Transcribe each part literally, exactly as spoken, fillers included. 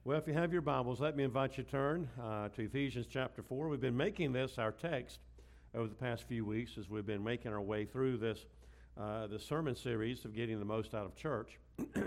Well, if you have your Bibles, let me invite you to turn uh, to Ephesians chapter four. We've been making this our text over the past few weeks as we've been making our way through this uh, the sermon series of getting the most out of church.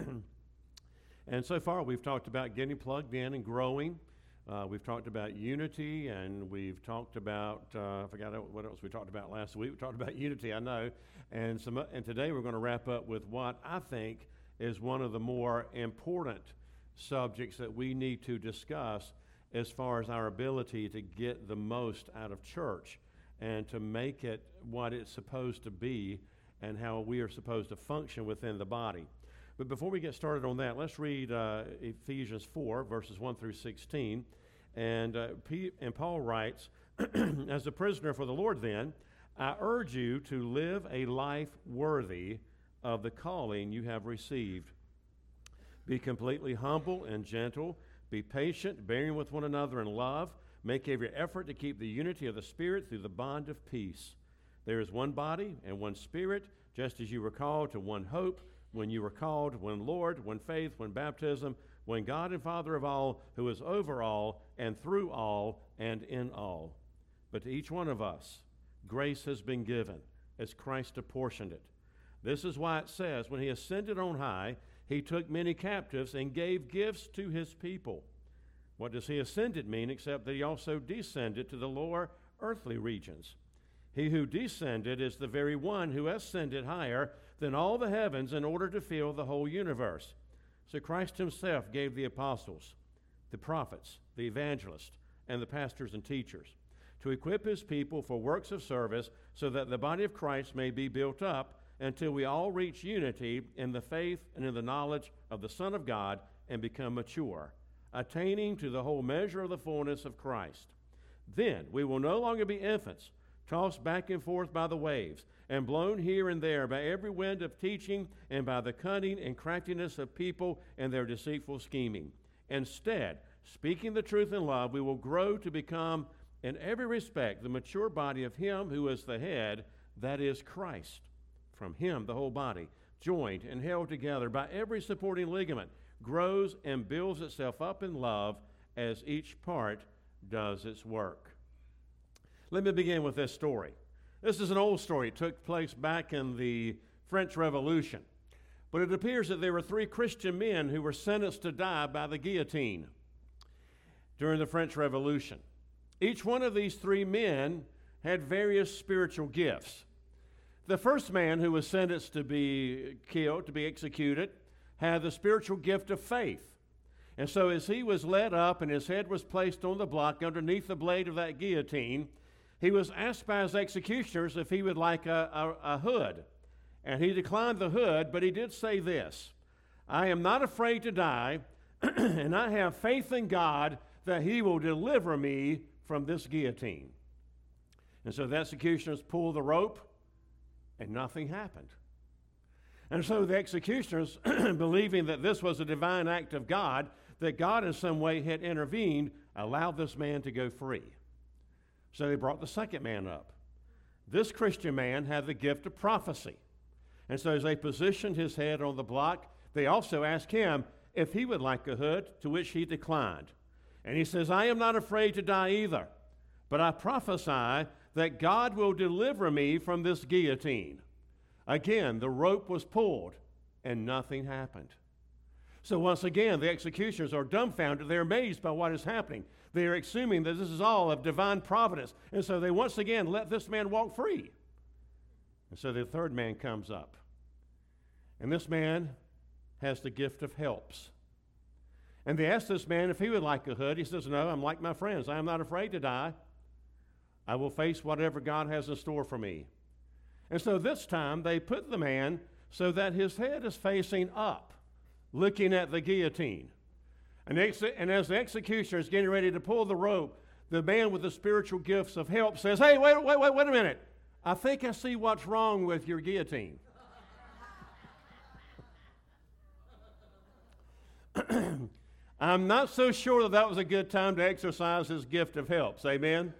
And so far, we've talked about getting plugged in and growing. Uh, we've talked about unity, and we've talked about, uh, I forgot what else we talked about last week. We talked about unity, I know. And, some, and today we're going to wrap up with what I think is one of the more important subjects that we need to discuss as far as our ability to get the most out of church and to make it what it's supposed to be and how we are supposed to function within the body. But before we get started on that, let's read uh, Ephesians four, verses one through sixteen. And, uh, P- and Paul writes, as a prisoner for the Lord then, I urge you to live a life worthy of the calling you have received. Be completely humble and gentle. Be patient, bearing with one another in love. Make every effort to keep the unity of the Spirit through the bond of peace. There is one body and one Spirit, just as you were called to one hope when you were called, one Lord, one faith, one baptism, one God and Father of all, who is over all and through all and in all. But to each one of us, grace has been given as Christ apportioned it. This is why it says, when he ascended on high, he took many captives and gave gifts to his people. What does he ascended mean except that he also descended to the lower earthly regions? He who descended is the very one who ascended higher than all the heavens in order to fill the whole universe. So Christ himself gave the apostles, the prophets, the evangelists, and the pastors and teachers to equip his people for works of service so that the body of Christ may be built up until we all reach unity in the faith and in the knowledge of the Son of God and become mature, attaining to the whole measure of the fullness of Christ. Then we will no longer be infants, tossed back and forth by the waves, and blown here and there by every wind of teaching and by the cunning and craftiness of people and their deceitful scheming. Instead, speaking the truth in love, we will grow to become, in every respect, the mature body of him who is the head, that is Christ. From him, the whole body, joined and held together by every supporting ligament, grows and builds itself up in love as each part does its work. Let me begin with this story. This is an old story. It took place back in the French Revolution. But it appears that there were three Christian men who were sentenced to die by the guillotine during the French Revolution. Each one of these three men had various spiritual gifts. The first man who was sentenced to be killed, to be executed, had the spiritual gift of faith. And so as he was led up and his head was placed on the block underneath the blade of that guillotine, he was asked by his executioners if he would like a, a, a hood. And he declined the hood, but he did say this, I am not afraid to die, and I have faith in God that he will deliver me from this guillotine. And so the executioners pulled the rope, and nothing happened. And so the executioners, believing that this was a divine act of God, that God in some way had intervened, allowed this man to go free. So they brought the second man up. This Christian man had the gift of prophecy. And so as they positioned his head on the block, they also asked him if he would like a hood, to which he declined. And he says, I am not afraid to die either, but I prophesy that God will deliver me from this guillotine. Again, the rope was pulled, and nothing happened. So once again, the executioners are dumbfounded. They're amazed by what is happening. They are assuming that this is all of divine providence. And so they once again let this man walk free. And so the third man comes up. And this man has the gift of helps. And they asked this man if he would like a hood. He says, no, I'm like my friends. I am not afraid to die. I will face whatever God has in store for me. And so this time they put the man so that his head is facing up, looking at the guillotine. And, ex- and as the executioner is getting ready to pull the rope, the man with the spiritual gifts of help says, hey, wait, wait, wait, wait a minute. I think I see what's wrong with your guillotine. I'm not so sure that that was a good time to exercise his gift of helps. Amen?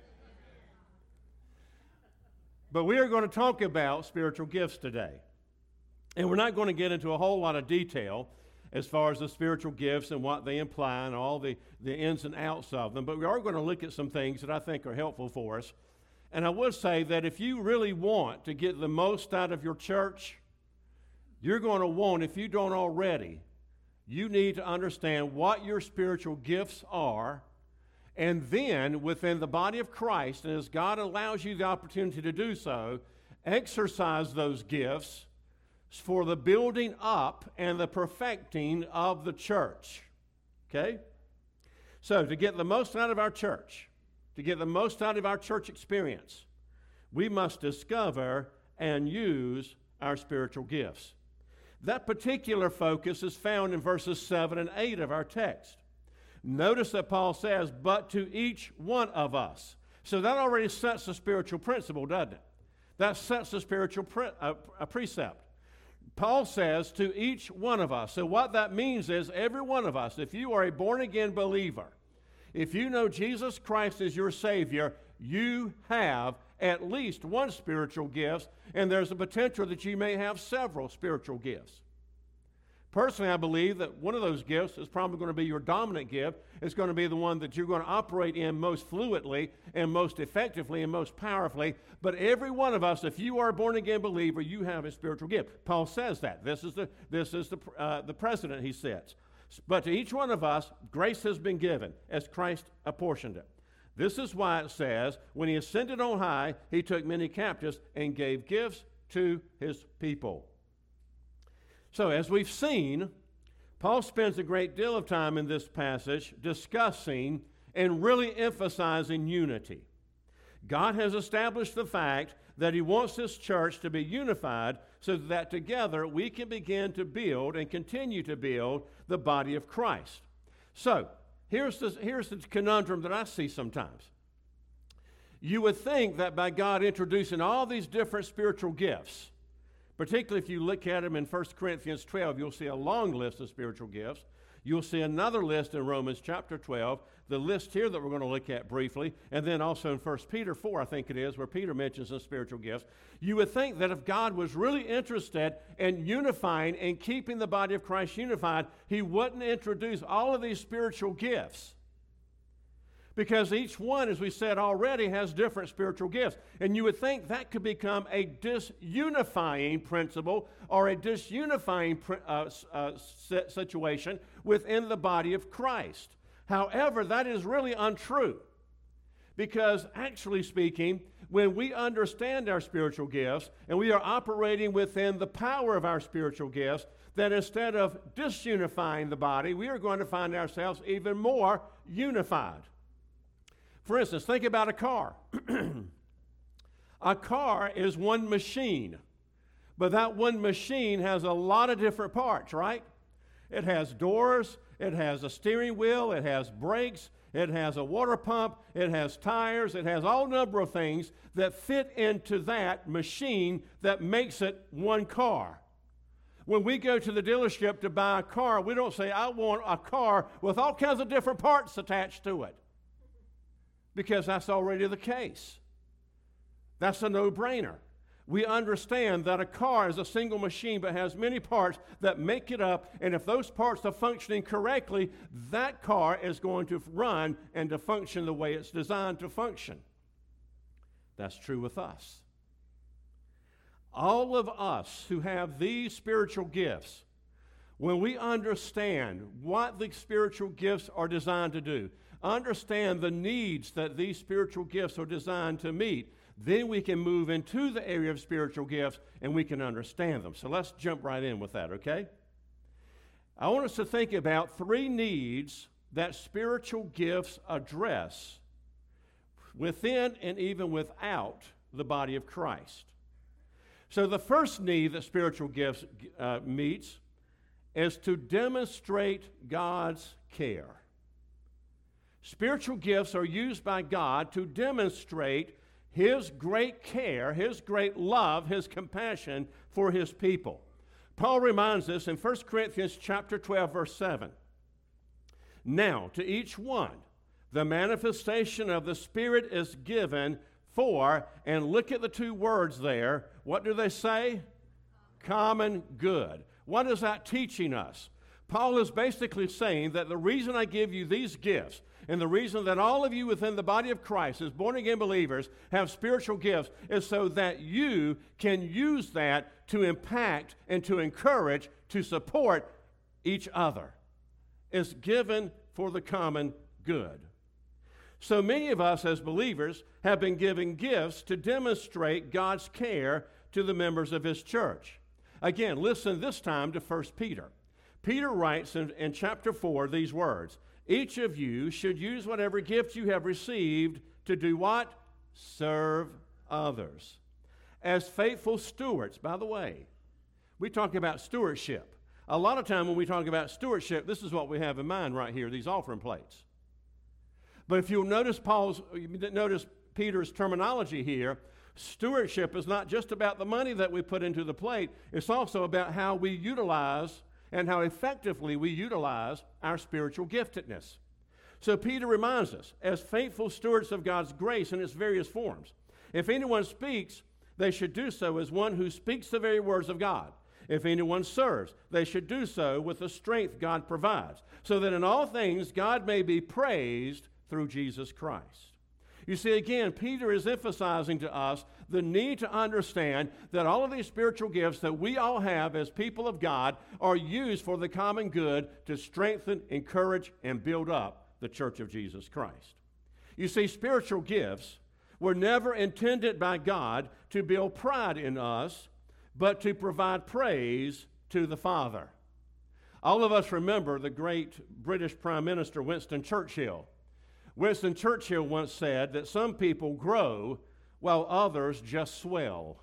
But we are going to talk about spiritual gifts today. And we're not going to get into a whole lot of detail. as far as the spiritual gifts and what they imply and all the, the ins and outs of them. But we are going to look at some things that I think are helpful for us. And I would say that if you really want to get the most out of your church, you're going to want, if you don't already, you need to understand what your spiritual gifts are, and then within the body of Christ, and as God allows you the opportunity to do so, exercise those gifts for the building up and the perfecting of the church. Okay? So, to get the most out of our church, to get the most out of our church experience, we must discover and use our spiritual gifts. That particular focus is found in verses seven and eight of our text. Notice that Paul says, but to each one of us. So that already sets a spiritual principle, doesn't it? That sets a spiritual pre- uh, a precept. Paul says to each one of us. So what that means is every one of us, if you are a born-again believer, if you know Jesus Christ as your Savior, you have at least one spiritual gift, and there's a potential that you may have several spiritual gifts. Personally, I believe that one of those gifts is probably going to be your dominant gift. It's going to be the one that you're going to operate in most fluidly and most effectively and most powerfully. But every one of us, if you are a born-again believer, you have a spiritual gift. Paul says that. This is the, this is the, uh, the precedent he sets. But to each one of us, grace has been given as Christ apportioned it. This is why it says, when he ascended on high, he took many captives and gave gifts to his people. So, as we've seen, Paul spends a great deal of time in this passage discussing and really emphasizing unity. God has established the fact that he wants this church to be unified so that together we can begin to build and continue to build the body of Christ. So, here's the, here's the conundrum that I see sometimes. You would think that by God introducing all these different spiritual gifts, particularly if you look at them in First Corinthians twelve, you'll see a long list of spiritual gifts. You'll see another list in Romans chapter twelve, the list here that we're going to look at briefly, and then also in First Peter four, I think it is, where Peter mentions the spiritual gifts. You would think that if God was really interested in unifying and keeping the body of Christ unified, he wouldn't introduce all of these spiritual gifts. Because each one, as we said already, has different spiritual gifts. And you would think that could become a disunifying principle or a disunifying uh, uh, situation within the body of Christ. However, that is really untrue. Because actually speaking, when we understand our spiritual gifts and we are operating within the power of our spiritual gifts, that instead of disunifying the body, we are going to find ourselves even more unified. For instance, think about a car. A car is one machine, but that one machine has a lot of different parts, right? It has doors, it has a steering wheel, it has brakes, it has a water pump, it has tires, it has all number of things that fit into that machine that makes it one car. When we go to the dealership to buy a car, we don't say, I want a car with all kinds of different parts attached to it. Because that's already the case. That's a no-brainer. We understand that a car is a single machine but has many parts that make it up, and if those parts are functioning correctly, that car is going to run and to function the way it's designed to function. That's true with us. All of us who have these spiritual gifts, when we understand what the spiritual gifts are designed to do, understand the needs that these spiritual gifts are designed to meet, then we can move into the area of spiritual gifts and we can understand them. So let's jump right in with that, okay? I want us to think about three needs that spiritual gifts address within and even without the body of Christ. So the first need that spiritual gifts uh, meets is to demonstrate God's care. Spiritual gifts are used by God to demonstrate his great care, his great love, his compassion for his people. Paul reminds us in First Corinthians chapter twelve, verse seven. Now, to each one, the manifestation of the Spirit is given for, and look at the two words there. What do they say? Common good. What is that teaching us? Paul is basically saying that the reason I give you these gifts and the reason that all of you within the body of Christ as born-again believers have spiritual gifts is so that you can use that to impact and to encourage, to support each other. It's given for the common good. So many of us as believers have been given gifts to demonstrate God's care to the members of His church. Again, listen this time to First Peter. Peter writes in, in chapter four these words, each of you should use whatever gift you have received to do what? Serve others. As faithful stewards, by the way, we talk about stewardship. A lot of time when we talk about stewardship, this is what we have in mind right here, these offering plates. But if you'll notice Paul's, notice Peter's terminology here, stewardship is not just about the money that we put into the plate, it's also about how we utilize and how effectively we utilize our spiritual giftedness. So Peter reminds us, as faithful stewards of God's grace in its various forms, if anyone speaks, they should do so as one who speaks the very words of God. If anyone serves, they should do so with the strength God provides, so that in all things God may be praised through Jesus Christ. You see, again, Peter is emphasizing to us the need to understand that all of these spiritual gifts that we all have as people of God are used for the common good to strengthen, encourage, and build up the church of Jesus Christ. You see, spiritual gifts were never intended by God to build pride in us, but to provide praise to the Father. All of us remember the great British Prime Minister Winston Churchill. Winston Churchill once said that some people grow while others just swell.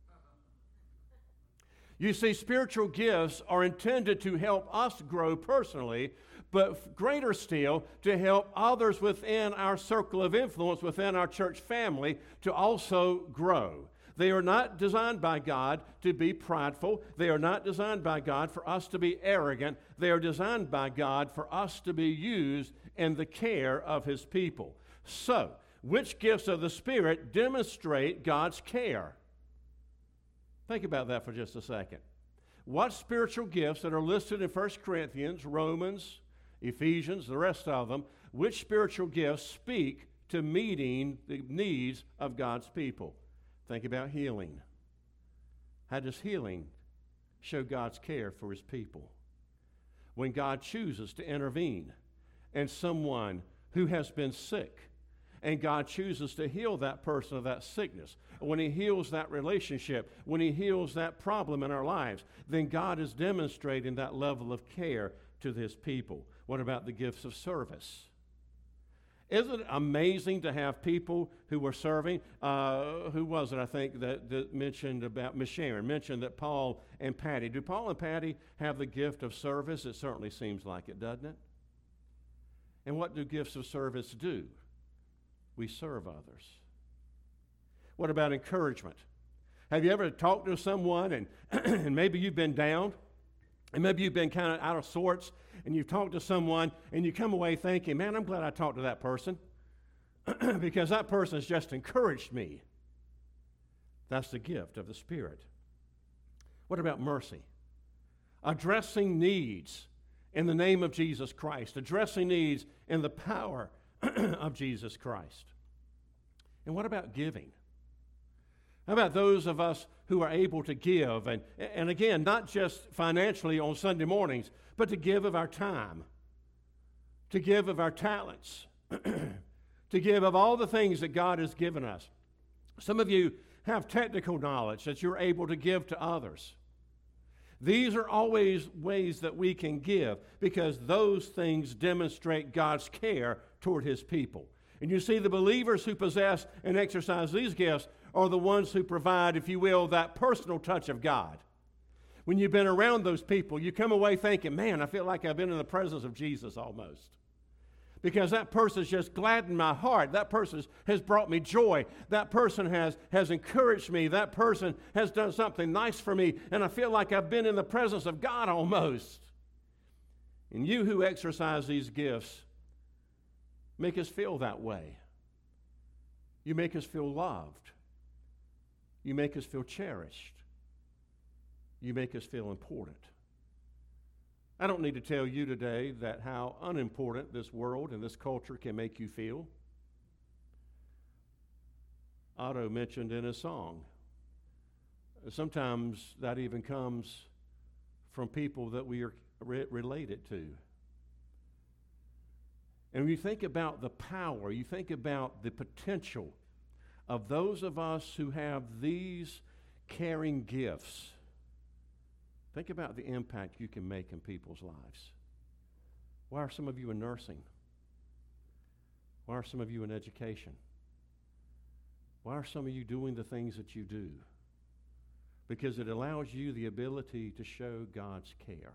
You see, spiritual gifts are intended to help us grow personally, but greater still, to help others within our circle of influence, within our church family, to also grow. They are not designed by God to be prideful. They are not designed by God for us to be arrogant. They are designed by God for us to be used in the care of His people. So, which gifts of the Spirit demonstrate God's care? Think about that for just a second. What spiritual gifts that are listed in First Corinthians, Romans, Ephesians, the rest of them, which spiritual gifts speak to meeting the needs of God's people? Think about healing. How does healing show God's care for His people? When God chooses to intervene and someone who has been sick, and God chooses to heal that person of that sickness, when He heals that relationship, when He heals that problem in our lives, then God is demonstrating that level of care to His people. What about the gifts of service? Isn't it amazing to have people who were serving? Uh, who was it, I think, that, that mentioned about, Miss Sharon, mentioned that Paul and Patty. Do Paul and Patty have the gift of service? It certainly seems like it, doesn't it? And what do gifts of service do? We serve others. What about encouragement? Have you ever talked to someone and, and maybe you've been down, and maybe you've been kind of out of sorts, and you've talked to someone, and you come away thinking, man, I'm glad I talked to that person because that person has just encouraged me. That's the gift of the Spirit. What about mercy? Addressing needs in the name of Jesus Christ, addressing needs in the power of Jesus Christ. And what about giving? How about those of us who are able to give, and, and again, not just financially on Sunday mornings, but to give of our time, to give of our talents, to give of all the things that God has given us. Some of you have technical knowledge that you're able to give to others. These are always ways that we can give because those things demonstrate God's care toward His people. And you see, the believers who possess and exercise these gifts are the ones who provide, if you will, that personal touch of God. When you've been around those people, you come away thinking, man, I feel like I've been in the presence of Jesus almost. Because that person's just gladdened my heart. That person has brought me joy. That person has, has encouraged me. That person has done something nice for me. And I feel like I've been in the presence of God almost. And you who exercise these gifts make us feel that way. You make us feel loved. You make us feel cherished. You make us feel important. I don't need to tell you today that how unimportant this world and this culture can make you feel. Otto mentioned in his song, sometimes that even comes from people that we are re- related to. And when you think about the power, you think about the potential of those of us who have these caring gifts, think about the impact you can make in people's lives. Why are some of you in nursing? Why are some of you in education? Why are some of you doing the things that you do? Because it allows you the ability to show God's care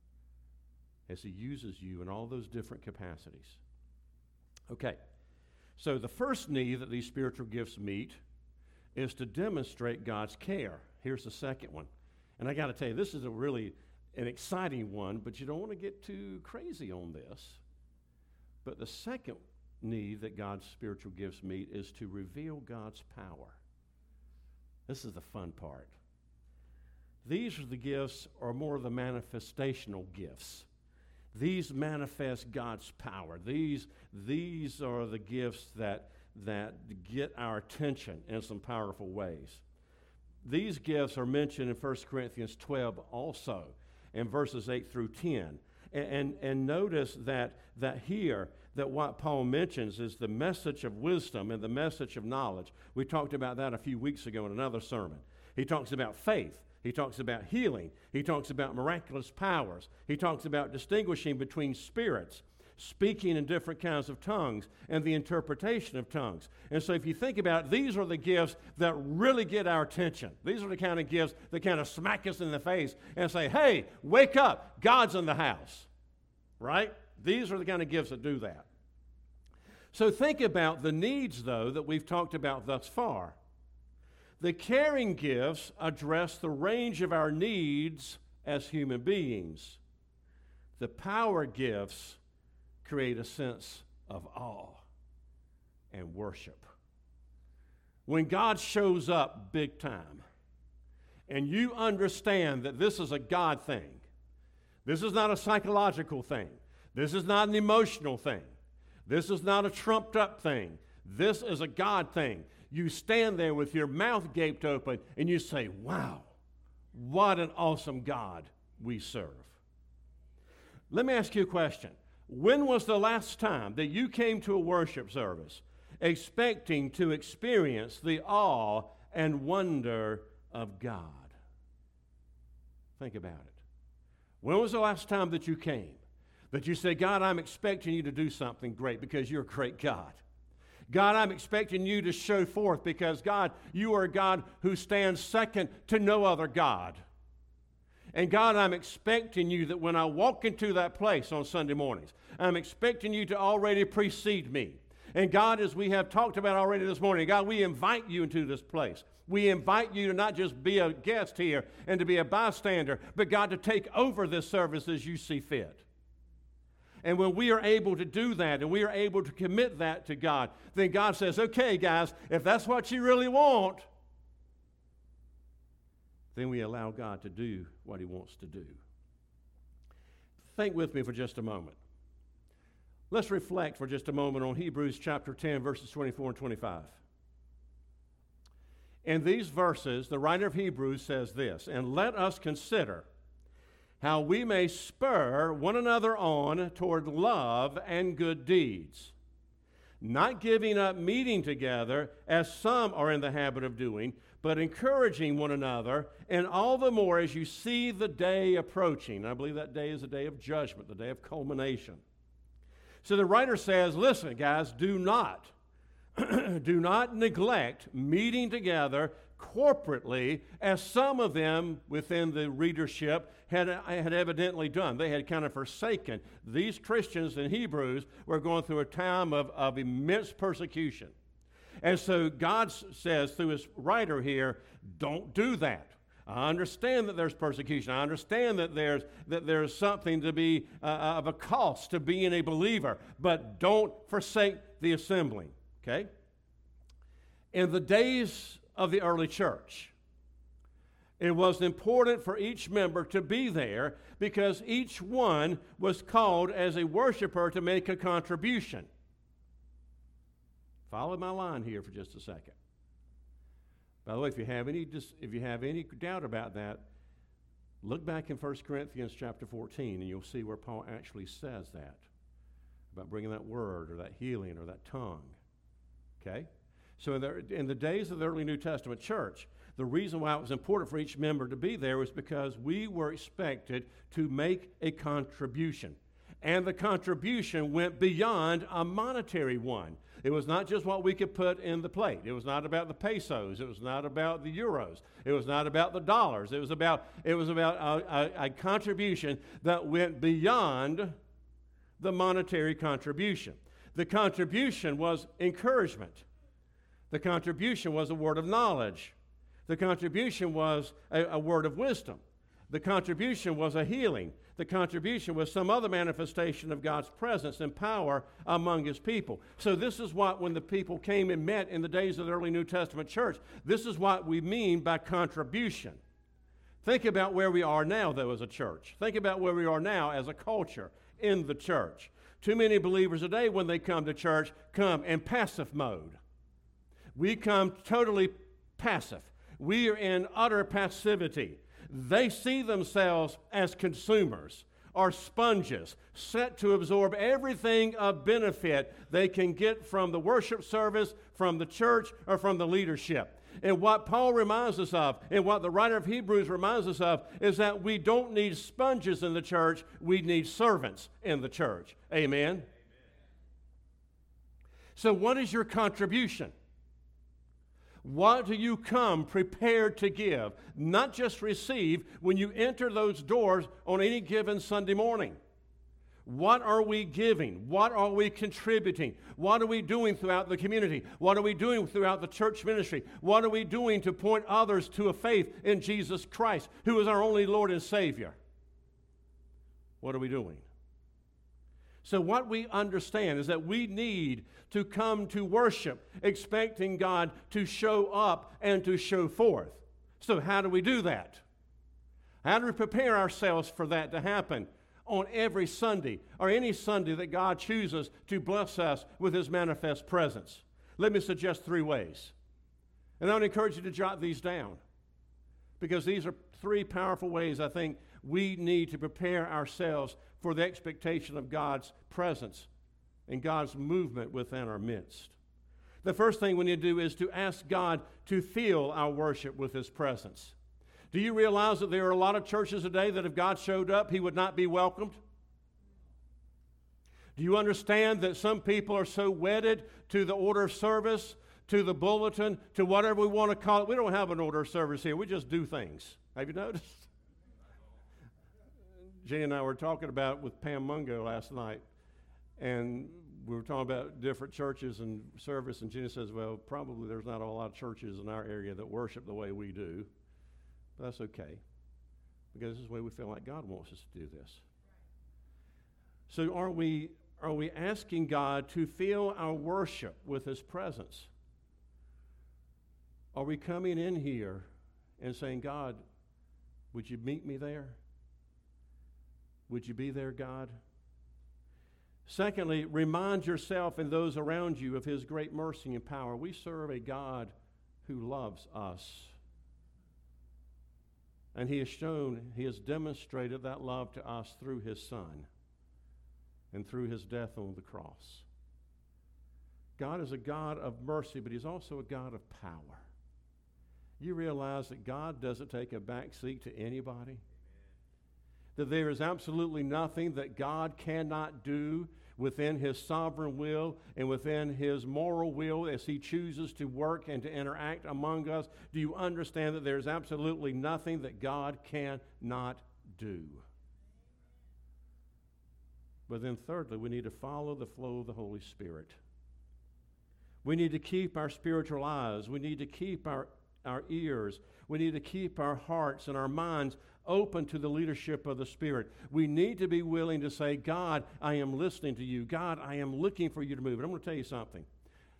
as He uses you in all those different capacities. Okay, so the first need that these spiritual gifts meet is to demonstrate God's care. Here's the second one. And I got to tell you, this is a really an exciting one, but you don't want to get too crazy on this. But the second need that God's spiritual gifts meet is to reveal God's power. This is the fun part. These are the gifts, or more of the manifestational gifts. These manifest God's power. These, these are the gifts that, that get our attention in some powerful ways. These gifts are mentioned in First Corinthians twelve also, in verses eight through ten. And, and, and notice that, that here, that what Paul mentions is the message of wisdom and the message of knowledge. We talked about that a few weeks ago in another sermon. He talks about faith. He talks about healing. He talks about miraculous powers. He talks about distinguishing between spirits, speaking in different kinds of tongues, and the interpretation of tongues. And so if you think about it, these are the gifts that really get our attention. These are the kind of gifts that kind of smack us in the face and say, hey, wake up, God's in the house, right? These are the kind of gifts that do that. So think about the needs, though, that we've talked about thus far. The caring gifts address the range of our needs as human beings. The power gifts create a sense of awe and worship. When God shows up big time, and you understand that this is a God thing, this is not a psychological thing, this is not an emotional thing, this is not a trumped up thing, this is a God thing. You stand there with your mouth gaped open and you say, wow, what an awesome God we serve. Let me ask you a question. When was the last time that you came to a worship service expecting to experience the awe and wonder of God? Think about it. When was the last time that you came? That you said, God, I'm expecting you to do something great because you're a great God. God, I'm expecting you to show forth because, God, you are a God who stands second to no other God. And, God, I'm expecting you that when I walk into that place on Sunday mornings, I'm expecting you to already precede me. And, God, as we have talked about already this morning, God, we invite you into this place. We invite you to not just be a guest here and to be a bystander, but, God, to take over this service as you see fit. And when we are able to do that and we are able to commit that to God, then God says, okay, guys, if that's what you really want, then we allow God to do what He wants to do. Think with me for just a moment. Let's reflect for just a moment on Hebrews chapter ten, verses twenty-four and twenty-five. In these verses, the writer of Hebrews says this, and let us consider how we may spur one another on toward love and good deeds, not giving up meeting together as some are in the habit of doing, but encouraging one another, and all the more as you see the day approaching. I believe that day is the day of judgment, the day of culmination. So the writer says, listen, guys, do not, do not neglect meeting together corporately, as some of them within the readership had, had evidently done. They had kind of forsaken. These Christians in Hebrews were going through a time of, of immense persecution. And so God says through his writer here, don't do that. I understand that there's persecution. I understand that there's, that there's something to be uh, of a cost to being a believer, but don't forsake the assembling, okay? In the days of the early church, It was important for each member to be there because each one was called as a worshiper to make a contribution. Follow my line here for just a second. By the way, if you have any just if you have any doubt about that, look back in First Corinthians chapter fourteen, and you'll see where Paul actually says that about bringing that word or that healing or that tongue. Okay? So in the, in the days of the early New Testament church, the reason why it was important for each member to be there was because we were expected to make a contribution. And the contribution went beyond a monetary one. It was not just what we could put in the plate. It was not about the pesos. It was not about the euros. It was not about the dollars. It was about, it was about a, a, a contribution that went beyond the monetary contribution. The contribution was encouragement. The contribution was a word of knowledge. The contribution was a, a word of wisdom. The contribution was a healing. The contribution was some other manifestation of God's presence and power among His people. So this is what, when the people came and met in the days of the early New Testament church, this is what we mean by contribution. Think about where we are now, though, as a church. Think about where we are now as a culture in the church. Too many believers today, when they come to church, come in passive mode. We come totally passive. We are in utter passivity. They see themselves as consumers or sponges set to absorb everything of benefit they can get from the worship service, from the church, or from the leadership. And what Paul reminds us of, and what the writer of Hebrews reminds us of, is that we don't need sponges in the church, we need servants in the church. Amen? Amen. So what is your contribution? What do you come prepared to give? Not just receive when you enter those doors on any given Sunday morning. What are we giving? What are we contributing? What are we doing throughout the community? What are we doing throughout the church ministry? What are we doing to point others to a faith in Jesus Christ, who is our only Lord and Savior? What are we doing? So what we understand is that we need to come to worship, expecting God to show up and to show forth. So how do we do that? How do we prepare ourselves for that to happen on every Sunday, or any Sunday that God chooses to bless us with His manifest presence? Let me suggest three ways. And I would encourage you to jot these down, because these are three powerful ways I think we need to prepare ourselves for the expectation of God's presence and God's movement within our midst. The first thing we need to do is to ask God to fill our worship with His presence. Do you realize that there are a lot of churches today that if God showed up, He would not be welcomed? Do you understand that some people are so wedded to the order of service, to the bulletin, to whatever we want to call it? We don't have an order of service here. We just do things. Have you noticed? Jenny and I were talking about with Pam Mungo last night, and we were talking about different churches and service, and Jenny says, well, probably there's not a lot of churches in our area that worship the way we do. But that's okay, because this is the way we feel like God wants us to do this. So are we, are we asking God to fill our worship with His presence? Are we coming in here and saying, God, would you meet me there? Would you be there, God? Secondly, remind yourself and those around you of His great mercy and power. We serve a God who loves us. And He has shown, He has demonstrated that love to us through His Son and through His death on the cross. God is a God of mercy, but He's also a God of power. You realize that God doesn't take a back seat to anybody? That there is absolutely nothing that God cannot do within His sovereign will and within His moral will as He chooses to work and to interact among us. Do you understand that there is absolutely nothing that God cannot do? But then thirdly, we need to follow the flow of the Holy Spirit. We need to keep our spiritual eyes. We need to keep our, our ears. We need to keep our hearts and our minds open to the leadership of the Spirit. We need to be willing to say, God, I am listening to you. God, I am looking for you to move. And I'm going to tell you something.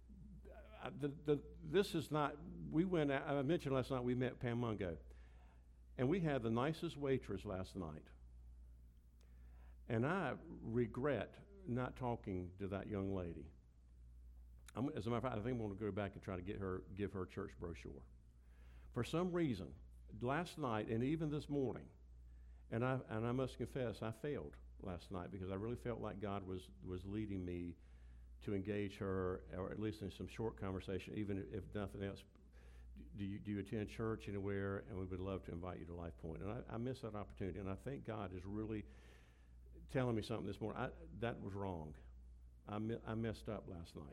The, the, this is not, we went, I mentioned last night we met Pam Mungo. And we had the nicest waitress last night. And I regret not talking to that young lady. I'm, as a matter of fact, I think I'm going to go back and try to get her, give her a church brochure. For some reason, last night and even this morning, and I and I must confess, I failed last night because I really felt like God was was leading me to engage her, or at least in some short conversation, even if nothing else. Do you, do you attend church anywhere? And we would love to invite you to Life Point. And I, I missed that opportunity, and I think God is really telling me something this morning. I, that was wrong. I, mi- I messed up last night.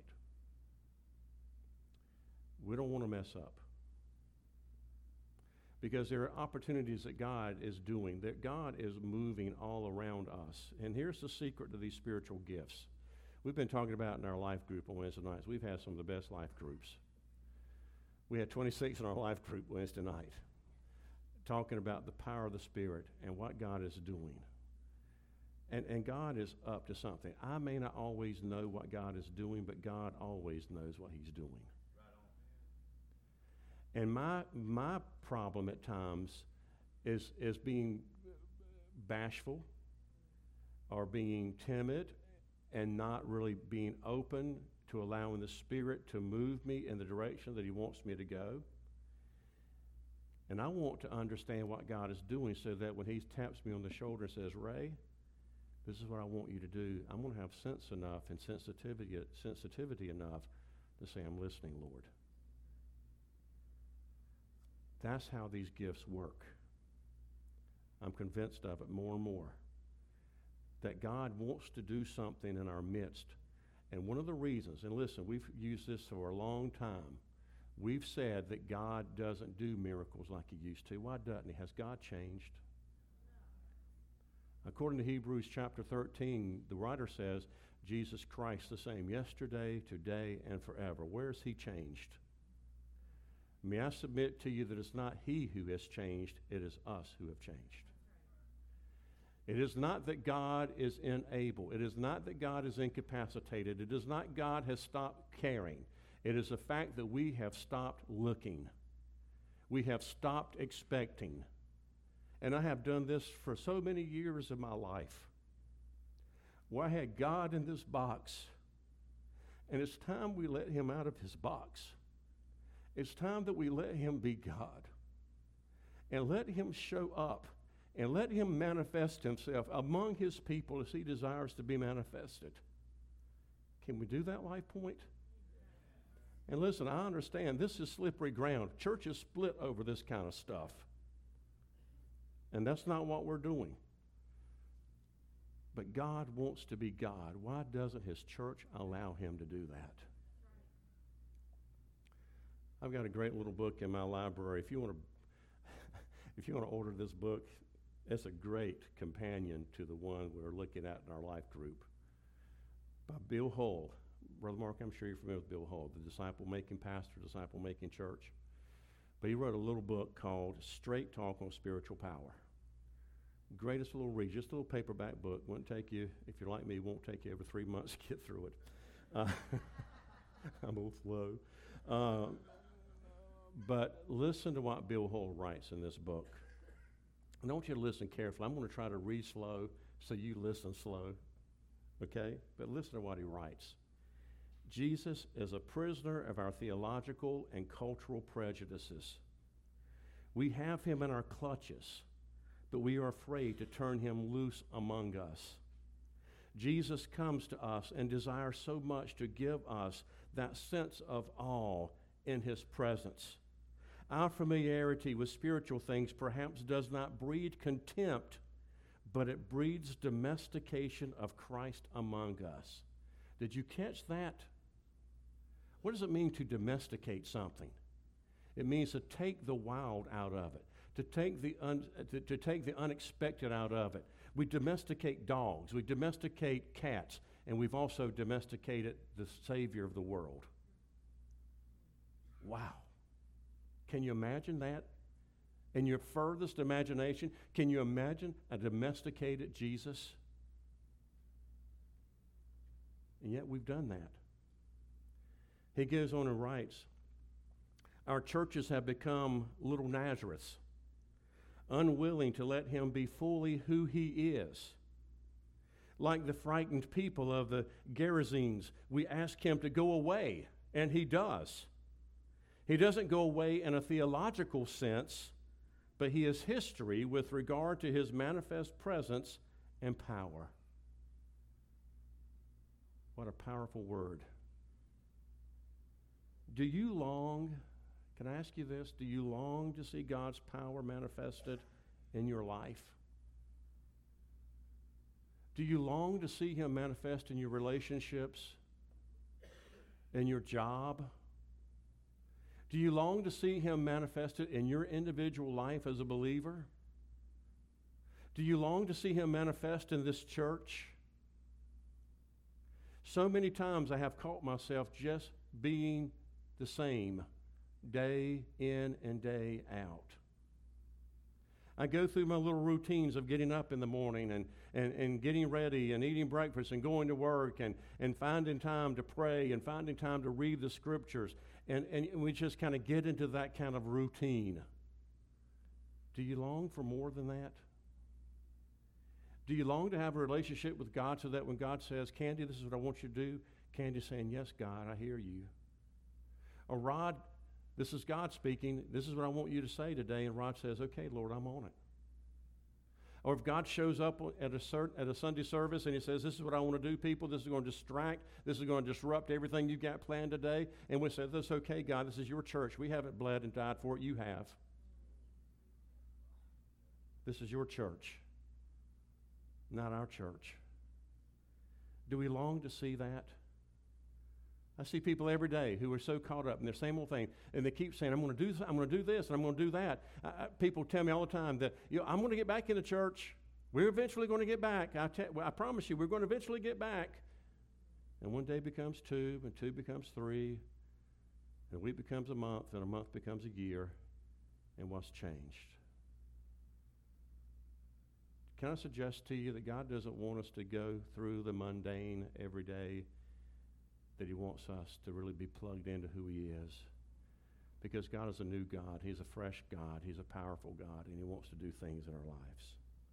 We don't want to mess up. Because there are opportunities that God is doing, that God is moving all around us. And here's the secret to these spiritual gifts. We've been talking about in our life group on Wednesday nights. We've had some of the best life groups. We had twenty-six in our life group Wednesday night, talking about the power of the Spirit and what God is doing. And, and God is up to something. I may not always know what God is doing, but God always knows what he's doing. And my my problem at times is is being bashful or being timid and not really being open to allowing the Spirit to move me in the direction that he wants me to go. And I want to understand what God is doing so that when he taps me on the shoulder and says, Ray, this is what I want you to do, I'm going to have sense enough and sensitivity sensitivity enough to say, I'm listening, Lord. That's how these gifts work. I'm convinced of it more and more. That God wants to do something in our midst. And one of the reasons, and listen, we've used this for a long time. We've said that God doesn't do miracles like he used to. Why doesn't he? Has God changed? According to Hebrews chapter thirteen, the writer says, Jesus Christ the same yesterday, today, and forever. Where has he changed? May I submit to you that it's not he who has changed, it is us who have changed. It is not that God is unable. It is not that God is incapacitated. It is not God has stopped caring. It is the fact that we have stopped looking. We have stopped expecting. And I have done this for so many years of my life, where I had God in this box, and it's time we let him out of his box. It's time that we let him be God and let him show up and let him manifest himself among his people as he desires to be manifested. Can we do that, Life Point? And listen, I understand this is slippery ground. Churches split over this kind of stuff. And that's not what we're doing. But God wants to be God. Why doesn't his church allow him to do that? I've got a great little book in my library. If you want to, if you want to order this book, it's a great companion to the one we're looking at in our life group. By Bill Hull. Brother Mark, I'm sure you're familiar with Bill Hull, the disciple-making pastor, disciple-making church. But he wrote a little book called Straight Talk on Spiritual Power. Greatest little read, just a little paperback book. Won't take you, if you're like me, won't take you over three months to get through it. Uh, I'm a little slow. Uh, But listen to what Bill Hull writes in this book. And I want you to listen carefully. I'm going to try to read slow so you listen slow, okay? But listen to what he writes. Jesus is a prisoner of our theological and cultural prejudices. We have him in our clutches, but we are afraid to turn him loose among us. Jesus comes to us and desires so much to give us that sense of awe in his presence. Our familiarity with spiritual things perhaps does not breed contempt, but it breeds domestication of Christ among us. Did you catch that? What does it mean to domesticate something? It means to take the wild out of it, to take the un, to, to take the unexpected out of it. We domesticate dogs, we domesticate cats, and we've also domesticated the Savior of the world. Wow. Can you imagine that? In your furthest imagination, can you imagine a domesticated Jesus? And yet we've done that. He goes on and writes, our churches have become little Nazareths. unwilling to let him be fully who he is. Like the frightened people of the Gerasenes, we ask him to go away, and he does. He doesn't go away in a theological sense, but he is history with regard to his manifest presence and power. What a powerful word. Do you long, can I ask you this, do you long to see God's power manifested in your life? Do you long to see him manifest in your relationships, in your job? Do you long to see him manifested in your individual life as a believer? Do you long to see him manifest in this church? So many times I have caught myself just being the same day in and day out. I go through my little routines of getting up in the morning and, and, and getting ready and eating breakfast and going to work and, and finding time to pray and finding time to read the scriptures. And, and we just kind of get into that kind of routine. Do you long for more than that? Do you long to have a relationship with God so that when God says, Candy, this is what I want you to do, Candy's saying, yes, God, I hear you. Or Rod, this is God speaking, this is what I want you to say today, and Rod says, okay, Lord, I'm on it. Or if God shows up at a, cert, at a Sunday service and he says, this is what I want to do, people, this is going to distract, this is going to disrupt everything you've got planned today, and we say, that's okay, God, this is your church. We haven't bled and died for it, you have. This is your church, not our church. Do we long to see that? I see people every day who are so caught up in their same old thing, and they keep saying, I'm going to do this, I'm going to do this, and I'm going to do that. I, I, people tell me all the time that, you know, I'm going to get back in the church. We're eventually going to get back. I, te- well, I promise you, we're going to eventually get back. And one day becomes two, and two becomes three, and a week becomes a month, and a month becomes a year, and what's changed? Can I suggest to you that God doesn't want us to go through the mundane every day, that he wants us to really be plugged into who he is? Because God is a new God. He's a fresh God. He's a powerful God, and he wants to do things in our lives.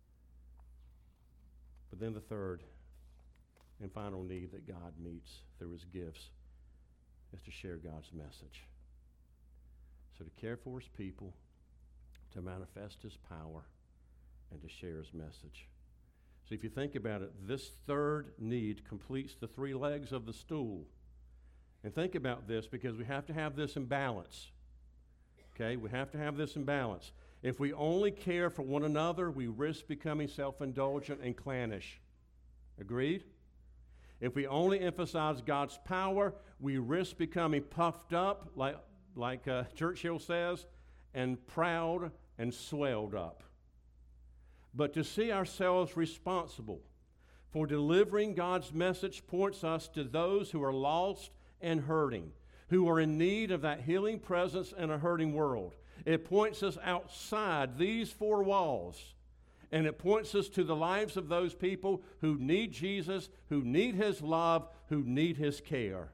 But then the third and final need that God meets through his gifts is to share God's message. So to care for his people, to manifest his power, and to share his message. So if you think about it, this third need completes the three legs of the stool. And think about this, because we have to have this in balance. Okay, we have to have this in balance. If we only care for one another, we risk becoming self-indulgent and clannish. Agreed? If we only emphasize God's power, we risk becoming puffed up, like, like uh, Churchill says, and proud and swelled up. But to see ourselves responsible for delivering God's message points us to those who are lost and hurting, who are in need of that healing presence in a hurting world. It points us outside these four walls, and it points us to the lives of those people who need Jesus, who need his love, who need his care.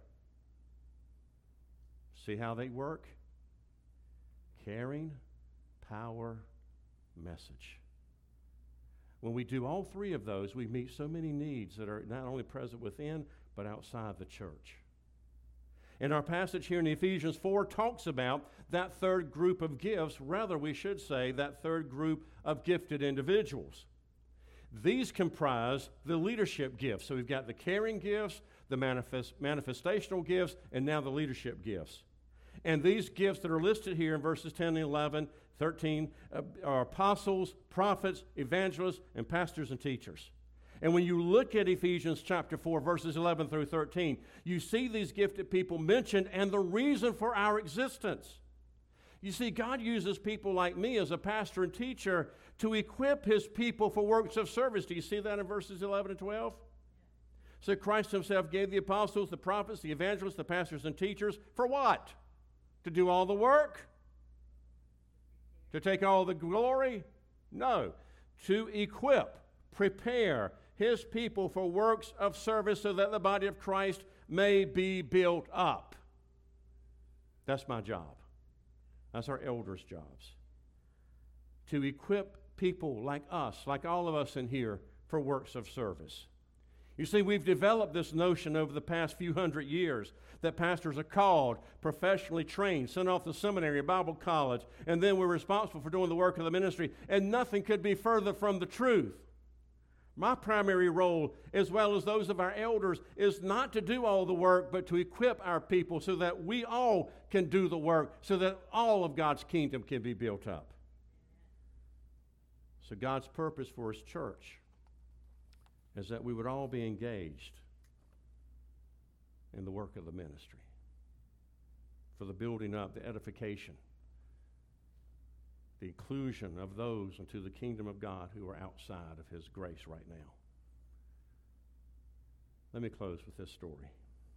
See how they work? Caring, power, message. When we do all three of those, we meet so many needs that are not only present within, but outside the church. And our passage here in Ephesians four talks about that third group of gifts, rather we should say that third group of gifted individuals. These comprise the leadership gifts. So we've got the caring gifts, the manifest, manifestational gifts, and now the leadership gifts. And these gifts that are listed here in verses ten and eleven, thirteen, uh, are apostles, prophets, evangelists, and pastors and teachers. And when you look at Ephesians chapter four, verses eleven through thirteen, you see these gifted people mentioned and the reason for our existence. You see, God uses people like me as a pastor and teacher to equip his people for works of service. Do you see that in verses eleven and twelve? So Christ himself gave the apostles, the prophets, the evangelists, the pastors and teachers for what? To do all the work? To take all the glory? No. To equip, prepare his people for works of service so that the body of Christ may be built up. That's my job. That's our elders' jobs. to equip people like us, like all of us in here, for works of service. You see, we've developed this notion over the past few hundred years that pastors are called, professionally trained, sent off to seminary, Bible college, and then we're responsible for doing the work of the ministry, and nothing could be further from the truth. My primary role, as well as those of our elders, is not to do all the work, but to equip our people so that we all can do the work, so that all of God's kingdom can be built up. So God's purpose for His church is that we would all be engaged in the work of the ministry, for the building up, the edification, the inclusion of those into the kingdom of God who are outside of His grace right now. Let me close with this story.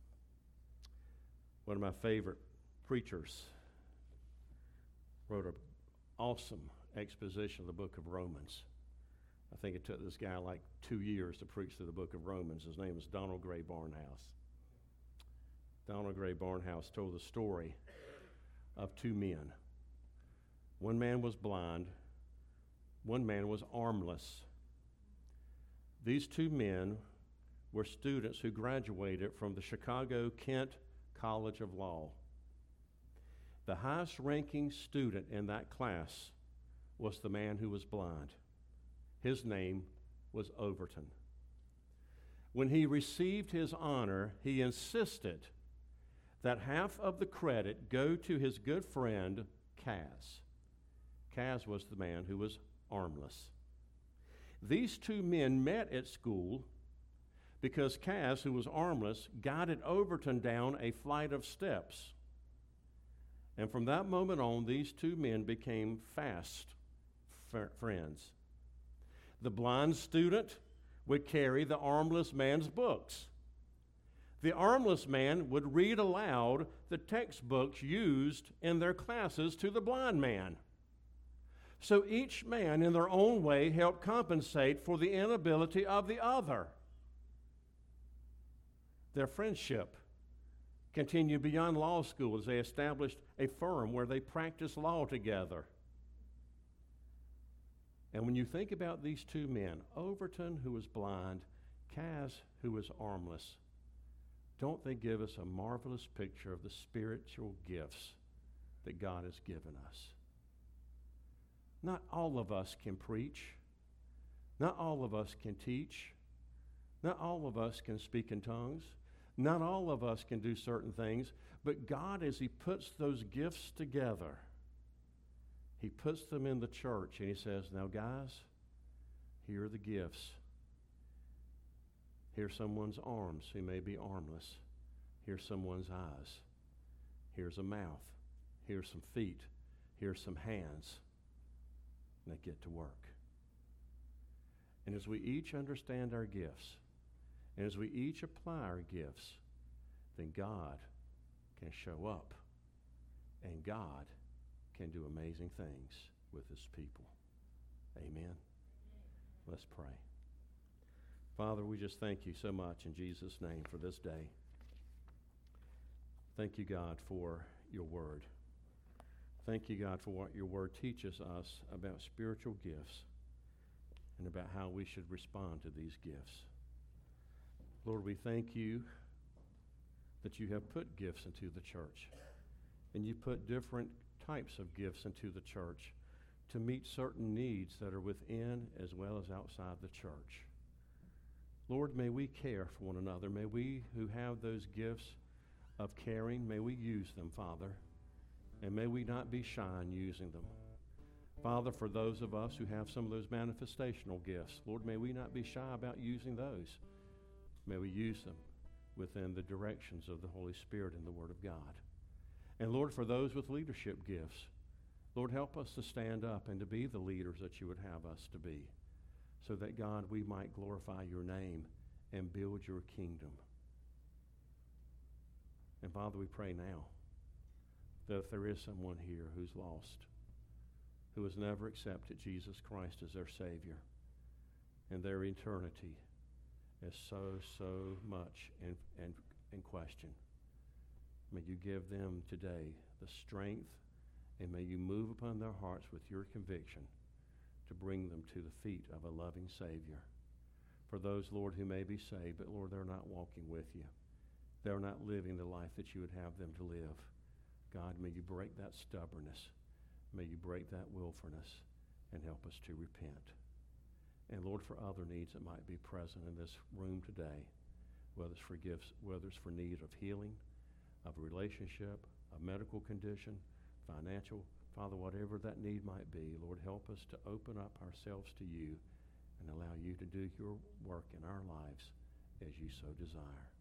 One of my favorite preachers wrote an awesome exposition of the book of Romans. I think it took this guy like two years to preach through the book of Romans. His name is Donald Gray Barnhouse. Donald Gray Barnhouse told the story of two men. One man was blind. One man was armless. These two men were students who graduated from the Chicago Kent College of Law. The highest ranking student in that class was the man who was blind. His name was Overton. When he received his honor, he insisted that half of the credit go to his good friend, Cass. Cass was the man who was armless. These two men met at school because Cass, who was armless, guided Overton down a flight of steps. And from that moment on, these two men became fast f- friends. The blind student would carry the armless man's books. The armless man would read aloud the textbooks used in their classes to the blind man. So each man in their own way helped compensate for the inability of the other. Their friendship continued beyond law school as they established a firm where they practiced law together. And when you think about these two men, Overton, who was blind, Cass, who was armless, don't they give us a marvelous picture of the spiritual gifts that God has given us? Not all of us can preach. Not all of us can teach. Not all of us can speak in tongues. Not all of us can do certain things. But God, as He puts those gifts together, He puts them in the church and He says, now guys, here are the gifts. Here's someone's arms who may be armless. Here's someone's eyes. Here's a mouth. Here's some feet. Here's some hands. And they get to work. And as we each understand our gifts, and as we each apply our gifts, then God can show up, and God can do amazing things with His people. Amen. Let's pray. Father, we just thank You so much in Jesus' name for this day. Thank You, God, for Your word. Thank You, God, for what Your word teaches us about spiritual gifts and about how we should respond to these gifts. Lord, we thank You that You have put gifts into the church, and You put different types of gifts into the church to meet certain needs that are within as well as outside the church. Lord, may we care for one another. May we who have those gifts of caring, may we use them, Father, and may we not be shy in using them. Father, for those of us who have some of those manifestational gifts, Lord, may we not be shy about using those. May we use them within the directions of the Holy Spirit and the Word of God. And Lord, for those with leadership gifts, Lord, help us to stand up and to be the leaders that You would have us to be, so that, God, we might glorify Your name and build Your kingdom. And Father, we pray now that if there is someone here who's lost, who has never accepted Jesus Christ as their Savior, and their eternity is so, so much in, in, in question, may You give them today the strength, and may You move upon their hearts with Your conviction to bring them to the feet of a loving Savior. For those, Lord, who may be saved, but Lord, they're not walking with you. They're not living the life that you would have them to live. God, may you break that stubbornness. May you break that willfulness and help us to repent. And Lord, for other needs that might be present in this room today, whether it's for gifts, whether it's for need of healing, of a relationship, a medical condition, financial, Father, whatever that need might be, Lord, help us to open up ourselves to you and allow you to do your work in our lives as you so desire.